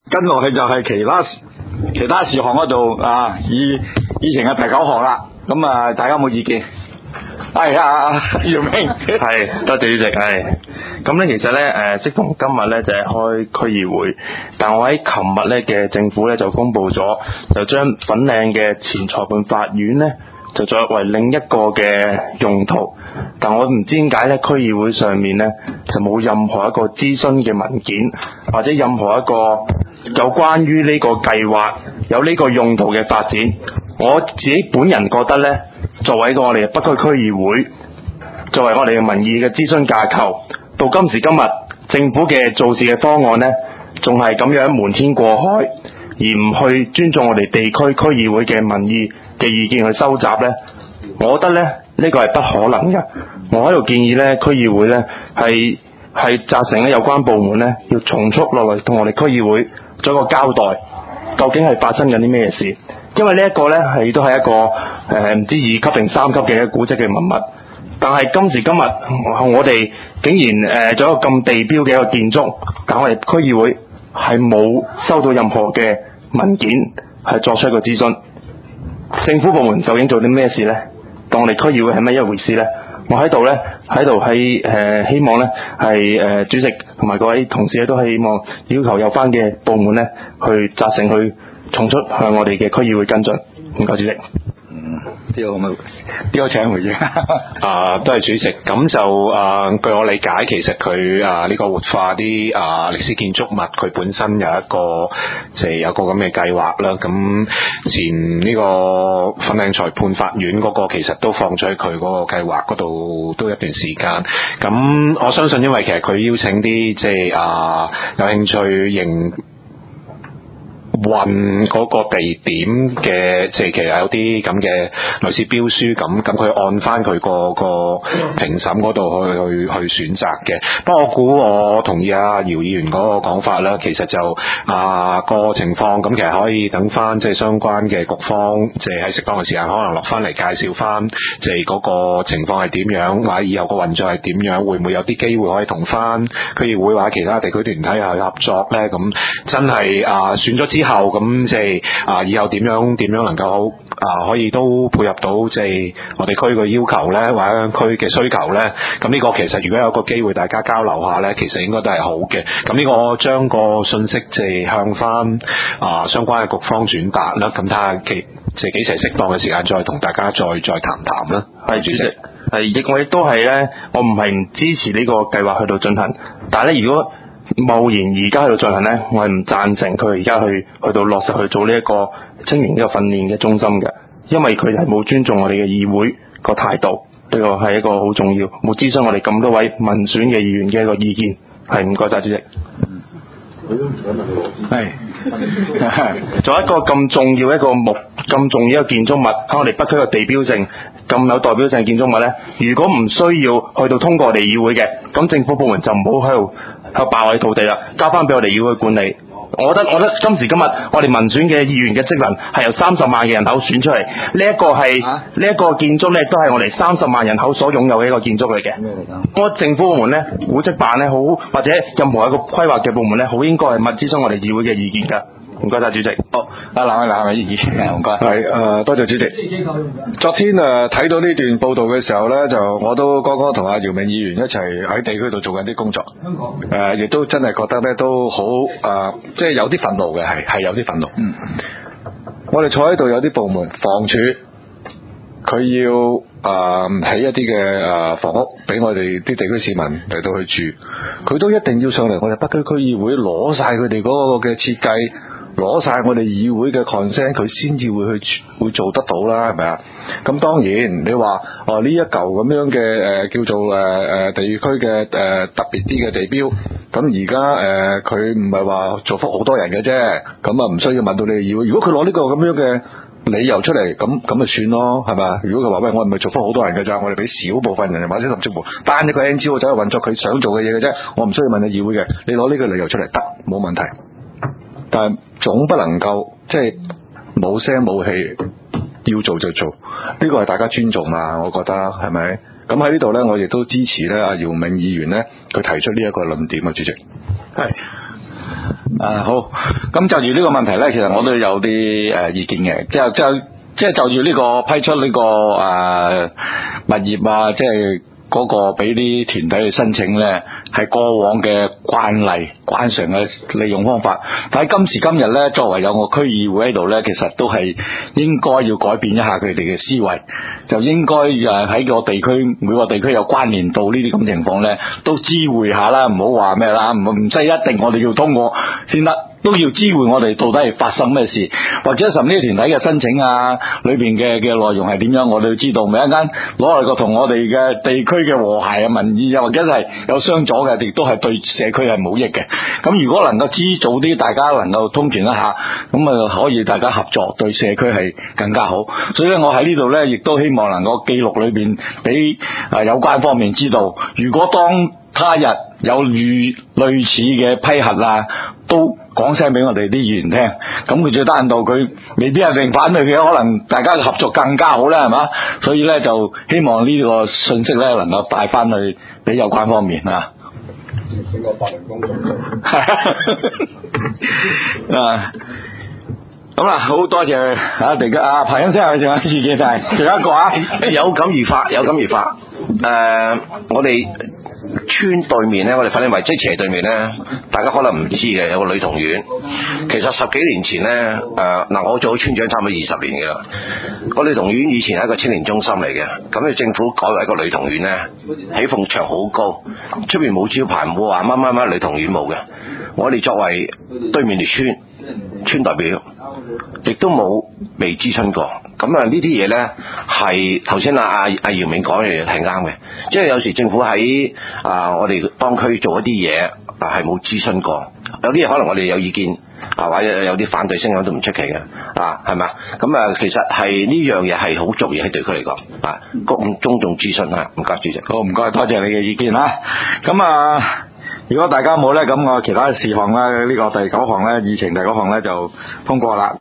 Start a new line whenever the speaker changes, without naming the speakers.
跟落去就係其他事項嗰度啊，以前嘅第9項啦。咁啊，大家有冇意見？係啊，姚明
係多謝主席。係咁咧，其實咧適逢今日咧就係開區議會，但我喺琴日咧嘅政府咧就公布咗，就將粉嶺嘅前裁判法院咧就作為另一個嘅用途。但我唔知點解咧區議會上面咧就冇任何一個諮詢嘅文件，或者任何一個有關於呢個計劃有呢個用途嘅發展。我自己本人覺得咧，作為一個我哋嘅北區區議會，作為我哋嘅民意嘅諮詢架構，到今時今日政府嘅做事嘅方案咧，仲係咁樣瞞天過海，而唔去尊重我哋地區區議會嘅民意嘅意見去收集咧，我覺得咧呢個係不可能嘅。我喺度建議咧區議會咧係責成咧有關部門咧要從速落嚟同我哋區議會做一個交代，究竟係發生緊啲咩事？因為呢一個咧都係一個唔知2級定3級嘅古蹟嘅文物，但係今時今日我哋竟然做一個咁地標嘅一個建築，但我哋區議會係冇收到任何嘅文件係作出一個諮詢。政府部門究竟做啲咩事咧？當我哋區議會係咩一回事咧？我喺度希望咧係主席同埋各位同事咧都希望要求有關嘅部門咧去責成去從速向我哋嘅區議會跟進。唔該主席。
呢個請回應。
都係主席。咁就據我理解，其實佢呢個活化啲歷史建築物，佢本身有一個有個咁嘅計劃啦。咁前呢個粉嶺裁判法院嗰個其實都放咗喺佢嗰個計劃嗰度都一段時間。咁我相信，因為其實佢邀請啲有興趣認運嗰個地點嘅，其實有啲咁嘅類似標書咁佢按翻佢個評審嗰度去選擇嘅。不過我估我同意姚議員嗰個講法啦，其實就個情況咁，其實可以等翻相關嘅局方喺適當嘅時間可能落翻嚟介紹翻嗰個情況係點樣，或者以後個運作係點樣，會唔會有啲機會可以同翻區議會或者其他地區團體去合作咧？咁真係選咗之後咁以後點樣能夠可以都配合到我哋區嘅要求咧，或者區嘅需求咧？咁呢個其實如果有個機會大家交流下咧，其實應該都係好嘅。咁呢個將個信息向翻相關嘅局方轉達啦。咁睇下幾時適當嘅時間再同大家再談談啦。
係主席，我亦都係咧，我唔係唔支持呢個計劃去到進行，但係咧如果貿然而家喺度進行咧，我係唔贊成佢而家去到落實去做呢一個青年呢個訓練嘅中心嘅，因為佢係冇尊重我哋嘅議會個態度，呢個係一個好重要，冇諮詢我哋咁多位民選嘅議員嘅一個意見。係，唔該晒主席。
係
做一個咁重要一個咁重要嘅建築物喺我哋北區嘅地標性咁有代表性嘅建築物咧，如果唔需要去到通過我哋議會嘅，咁政府部門就唔好喺度霸我哋土地啦，交翻俾我哋議會管理。我覺得今時今日我哋民選嘅議員嘅職能係由30萬嘅人口選出嚟，呢一個建築咧都係我哋30萬人口所擁有嘅一個建築嚟嘅。我政府部門咧、古蹟辦咧好，或者任何一個規劃嘅部門咧，好應該係密諮詢我哋議會嘅意見㗎。唔該晒主席。
好，冷意見，唔該。
係多謝主席。昨天睇到呢段報道嘅時候咧，就我都剛剛同阿姚明議員一齊喺地區度做緊啲工作。香港亦都真係覺得咧都好即係有啲憤怒嘅，係有啲憤怒。我哋坐喺度有啲部門，房署佢要起一啲嘅房屋俾我哋啲地區市民嚟到去住，佢都一定要上嚟我哋北區區議會攞晒佢哋嗰個嘅設計，攞晒我哋議會嘅 consent， 佢先至會做得到啦，係咪啊？咁當然你話呢一嚿咁樣嘅叫做地區嘅特別啲嘅地標，咁而家佢唔係話造福好多人嘅啫，咁唔需要問到你哋議會。如果佢攞呢個咁樣嘅理由出嚟，咁咪算咯，係咪？如果佢話喂，我唔係造福好多人嘅咋，我哋俾少部分人或者甚至乎單一個 NGO 走去運作佢想做嘅嘢嘅啫，我唔需要問你議會嘅，你攞呢個理由出嚟得冇問題，但係總不能夠即係冇聲冇氣，要做就做，呢個係大家尊重嘛，我覺得係咪？咁喺呢度呢，我亦都支持呢阿姚明議員呢，佢提出呢一個論點啊，主席。
係。 好，咁就住呢個問題咧，其實我都有啲意見嘅，即係就住呢個批出呢個物業啊，即係嗰個俾啲團體去申請咧，係過往嘅慣常嘅利用方法。但係今時今日咧，作為有個區議會喺度咧，其實都係應該要改變一下佢哋嘅思維，就應該喺個地區每個地區有關聯到呢啲咁情況咧，都知會下啦，唔好話咩啦，唔使一定我哋要通過先得。都要知會我哋到底係發生咩事，或者甚至呢啲團體嘅申請啊，裏邊嘅內容係點樣，我哋要知道。咪一間攞嚟個同我哋嘅地區嘅和諧啊、民意啊，或者係有相左嘅，亦都係對社區係冇益嘅。咁如果能夠知早啲，大家能夠通傳一下，咁啊可以大家合作，對社區係更加好。所以咧，我喺呢度咧，亦都希望能夠記錄裏邊俾有關方面知道，如果當他日有類似嘅批核啊，都講聲俾我哋啲議員聽，咁佢最低限度佢未必係反對嘅，可能大家嘅合作更加好啦，係嘛？所以咧就希望呢個信息咧能夠帶翻去俾有關方面啊。整個法律工作咁啦，好多謝地家彭先生，仲有意見就係仲有一個
有感而發。我哋村對面咧，我哋粉嶺圍即斜對面咧，大家可能唔知嘅，有個女童院。其實10幾年前咧，我做咗村長差唔多20年嘅啦。個女童院以前係一個青年中心嚟嘅，咁你政府改為一個女童院咧，起鳳牆好高，出邊冇招牌，冇話乜女童院冇嘅。我哋作為對面條村代表，亦都冇被諮詢過。咁呢啲嘢咧係頭先阿姚明講嘅嘢係啱嘅，即係有時政府喺我哋當區做一啲嘢係冇諮詢過，有啲嘢可能我哋有意見或者有啲反對聲音都唔出奇嘅係咪？咁其實係呢樣嘢係好重要喺地區嚟講公眾諮詢啊。唔該主席。
好，唔該，多謝你嘅意見啦。咁如果大家冇咧，咁我其他事項咧，呢個第9項咧，議程第9項咧就通過啦。